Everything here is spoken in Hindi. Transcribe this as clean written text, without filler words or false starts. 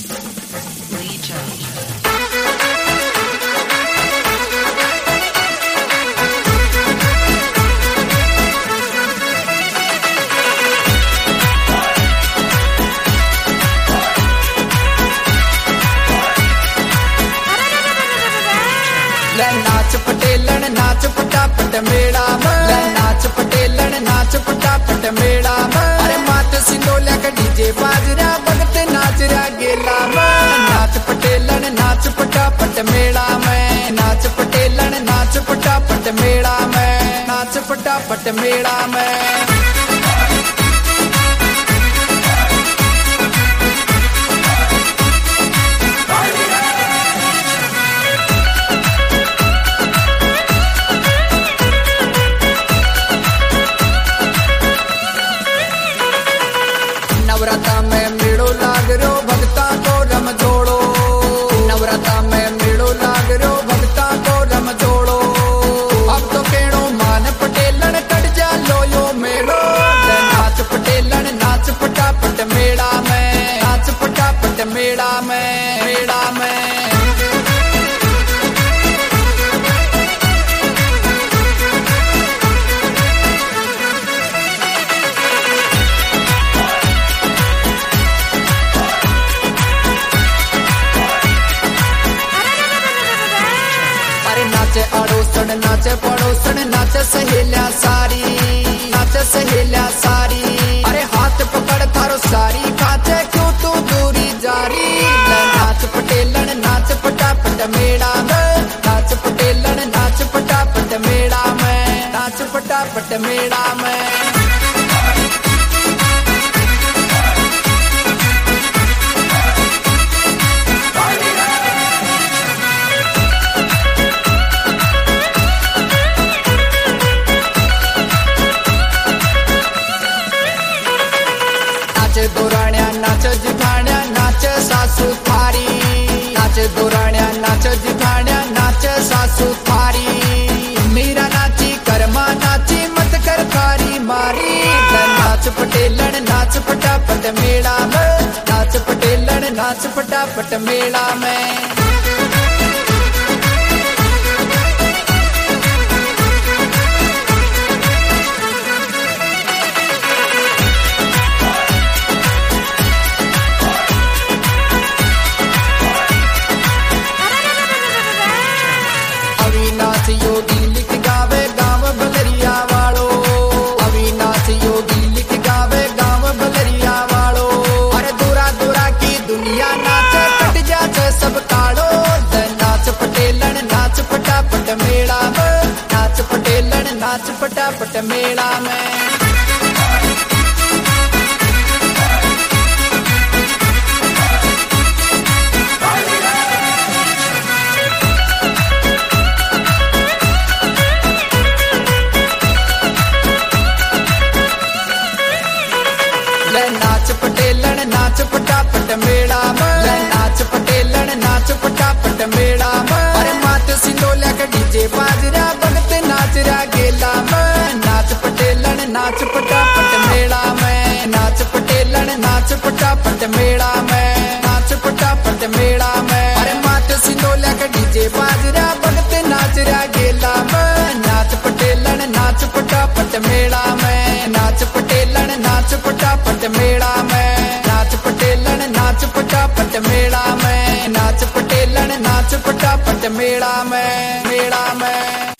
नाच पटेलन नाच फटाफट मेड़ा में, नाच पटेलन नाच फटाफट मेड़ा में। अरे मात सिंदोलिया का डीजे बाजरा भगत नाच रहा गेला में। नाच पटेलन नाच फटाफट मेड़ा में, नाच पटेलन नाच फटाफट मेड़ा में, नाच फटाफट मेड़ा में। नवराता में मेड़ो लाग रो भगता को रम जोड़ो, नवराता में मेड़ो लाग रो भगता को रम जोड़ो। अब तो केड़ो मान पटेलन कट जा लो यो मेड़ो। नाच पटेलन नाच फटाफट मेड़ा में, नाच फटाफट मेड़ा में, मेड़ा में। नाचे अड़ोसण नाचे पड़ोसण नाचे सहेलिया सारी, नाचे सहेलिया सारी। अरे हाथ पकड़ थारो सारी खाचे क्यों तू दूरी जारी। नाच पटेलन नाच फटाफट मेड़ा में, नाच पटेलन नाच फटाफट मेड़ा में, नाच फटाफट मेड़ा में। नाच दोराण्या नाच जिठाण्या नाच सासू थारी, नाच दोराण्या नाच जिठाण्या नाच सासू थारी। मीरा नाची कर्मा नाची मत कर थारी मारी। नाच पटेलन नाच फटाफट मेड़ा में, नाच पटेलन नाच फटाफट मेड़ा में। अविनाश योगी लिख गावे गाँव बलरिया वालो, अविनाश योगी लिख गावे गाँव बलरिया वालो। अरे दूरा दूरा की दुनिया नाच कट जाचे सब काड़ो। नाच पटेलन नाच फटाफट मेड़ा में, नाच पटेलन नाच फटाफट मेड़ा में। नाच पटेलन नाच फटाफट मेड़ा में, नाच पटेलन नाच फटाफट मेड़ा में। अरे मात सिंदोलिया का डीजे बाजरा भगत नाच रहा गेला में। नाच पटेलन नाच फटाफट मेड़ा में, नाच पटेलन नाच फटाफट मेड़ा में, नाच फटाफट मेड़ा में। अरे मात सिंदोलिया का डीजे बाजरा भगत नाच रहा गेला में। नाच पटेलन नाच फटाफट मेड़ा में, नाच पटेलन नाच फटाफट मेड़ा में, नाच पटेलन नाच फटाफट मेड़ा में, नाच पटेलन नाच फटाफट मेड़ा में, मेड़ा में।